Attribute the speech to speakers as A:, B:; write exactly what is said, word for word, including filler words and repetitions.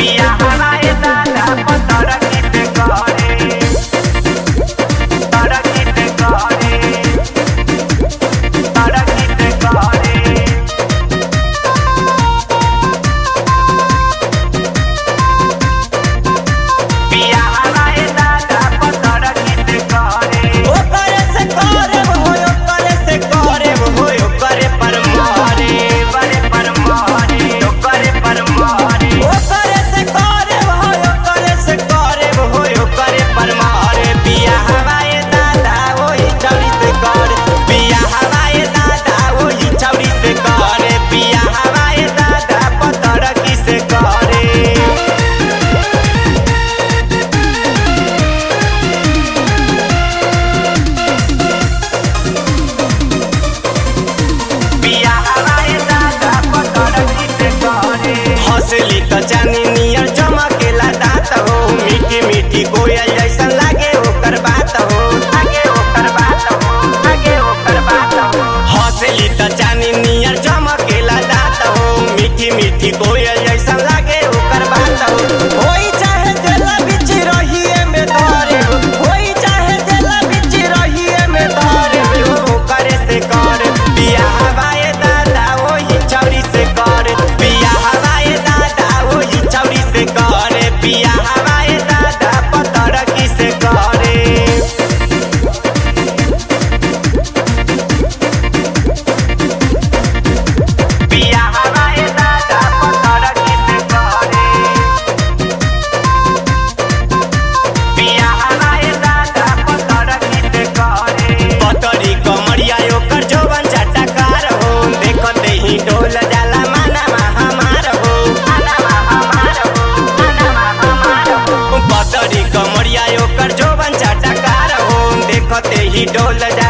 A: पिया हवाए दादा पतर किसे करे तर किसे करे तर किसे करे पिया हवाए दादा पतर किसे करे
B: ओ करे से करे होयो करे से करे होयो करे पर मारे
A: बड़े पर मारे करे पर मारे
B: ओ करे से करे होयो करे से करे होयो करे पर मारे पिया हवाए दादा ओही छौरी से करे पिया हवाए दादा ओही छौरी से करे पिया हवाए दादा पतर किसे करे
A: पिया हवाए दादा पतर किसे करे
B: हंसली त जानी नियर चमकेला दांत हो मीठी मीठी कोयल जैसन लागे ओकर बात हो
A: आगे ओकर बात हो आगे ओकर बात हो
B: हंसली त जानी नियर चमकेला दांत हो मीठी मीठी कोयल जैसन लागे ओकर बात हो होई चाहे जेला बिच रहिए में धरे हो होई चाहे जेला बिच रहिए में धरे हो करे से कर पिया हवाए दादा ओही छौरी से कर पिया हवाए दादा ओही छौरी से कर पिया हवाए दादा पतर किसे करे
A: पिया हवाए दादा पतर किसे करे पिया हवाए दादा पतर किसे करे
B: पतरी कमरिया ओकर जौवन चटकार हो देखते ही डोल जाला मानवा हमार हो
A: आना हमार हो आना हमार हो
B: पतरी कमरिया ओकर जौवन चटकार हो देखते ही डोल जाला